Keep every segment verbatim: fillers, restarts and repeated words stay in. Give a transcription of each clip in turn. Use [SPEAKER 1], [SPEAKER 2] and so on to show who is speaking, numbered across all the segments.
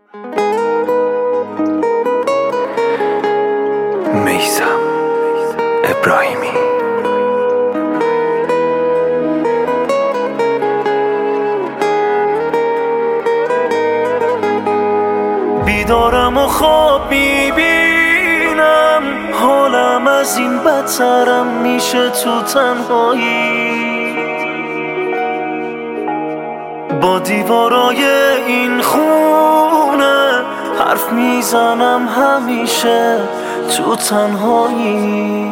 [SPEAKER 1] میثم ابراهیمی.
[SPEAKER 2] بیدارم و خواب میبینم، حالم از این بدترم میشه تو تنهایی. با دیوارای این خونه حرف میزنم همیشه تو تنهایی.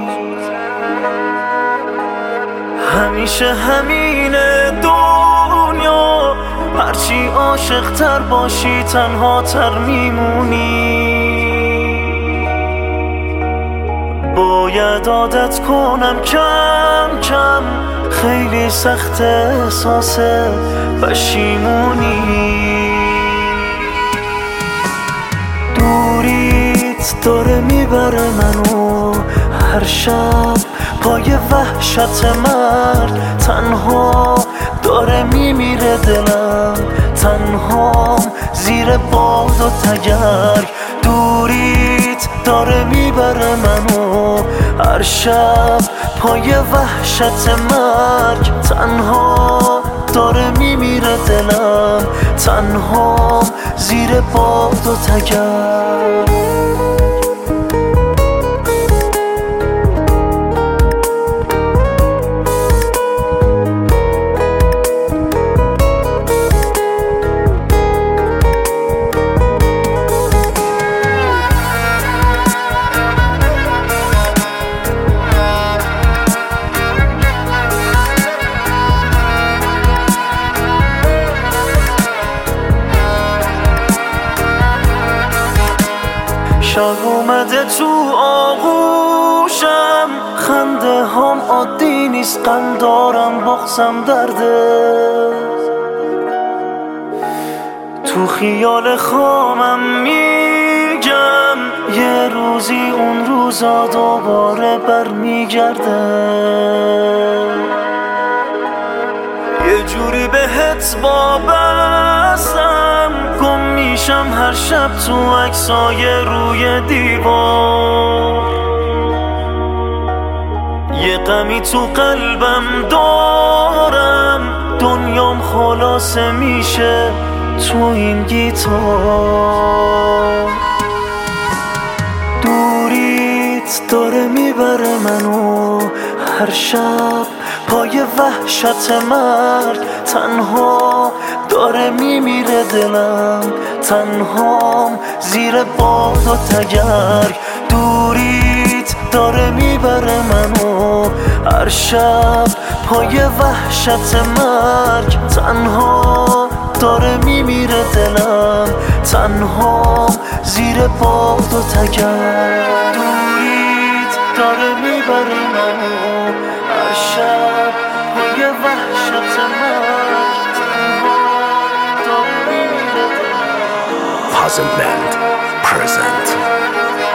[SPEAKER 2] همیشه همینه دنیا، هرچی عاشق تر باشی تنها تر میمونی. باید عادت کنم کم کم، خیلی سخت احساس پشیمونی. دوریت داره میبره منو هر شب پای وحشت مرد، تنها داره میمیره دلم، تنهام زیر باد و تگرگ. دوریت داره میبره منو هر شب پای وحشت مرگ، تنها داره میمیره دلم، تنهام زیر باد و تگرگ. شب اومده تو آغوشم، خنده هم عادی نیست، غم دارم بغزم درده. تو خیال خامم میگم یه روزی اون روزا دوباره برمیگرده. یه جوری بهت وابستم، گم میشم هر شب تو عکسای روی دیوار. یه غمی تو قلبم دارم، دنیام خلاصه میشه تو این گیتار. دوریت داره میبره منو هر شب پای وحشت مرد، تنها داره میمیره دلم، تنهام زیر باد و تگرگ. دوریت داره میبره منو هر شب پای وحشت مرگ، تنها داره میمیره دلم، تنهام زیر باد و تگرگ. دوریت داره میبره منو هر شب پای وحشت مرگ، تنها داره میمیره دلم.
[SPEAKER 1] Puzzle Band present.